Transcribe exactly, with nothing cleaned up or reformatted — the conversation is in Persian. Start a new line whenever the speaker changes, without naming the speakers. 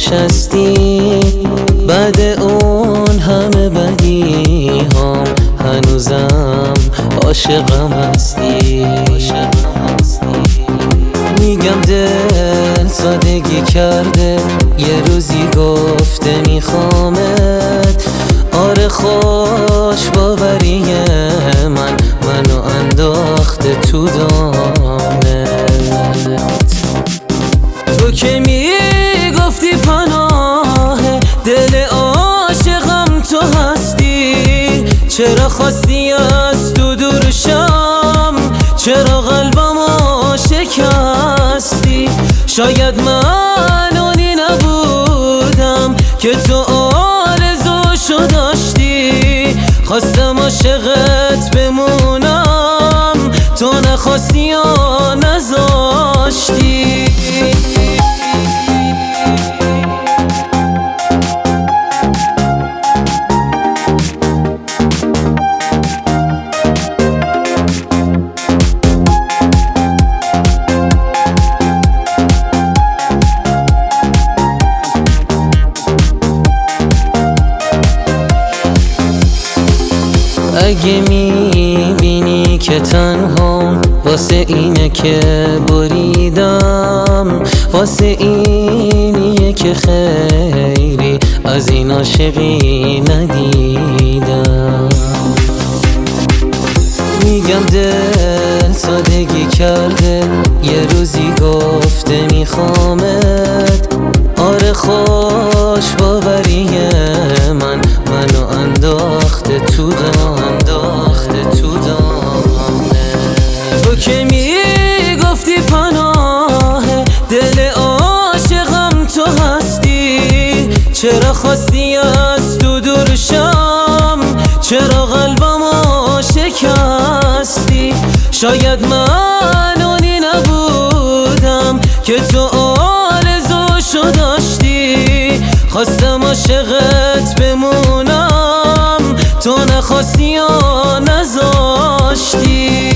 نشستی بعد اون همه بدی هم هنوزم عاشقم هستی. میگم دل سادگی کرده یه روزی گفته میخوامت، آره خوش باوری من منو انداخته تو دامت. تو که میگفتی پناه دل عاشقم تو هستی، چرا خواستی از تو دور شم، چرا قلبمو شکستی؟ شاید من اونی نبودم که تو آرزوشو داشتی، خواستم عاشقت بمونم تو نخواستی یا نذاشتی. اگه میبینی که تنها واسه اینه که بریدم، واسه اینیه که خیلی از این عاشقی ندیدم. میگم دل سادگی کرده یه روزی گفته میخوامت، آره خوش باوری من منو انداخته تو دام انداخته تو دامت. تو که میگفتی پناه دل عاشقم تو هستی، چرا خواستی از تو دور شم، چرا قلبمو شکستی؟ شاید من اونی نبودم که تو آرزوشو داشتی، خواستم عاشقت بمونم تو نخواستی یا نذاشتی.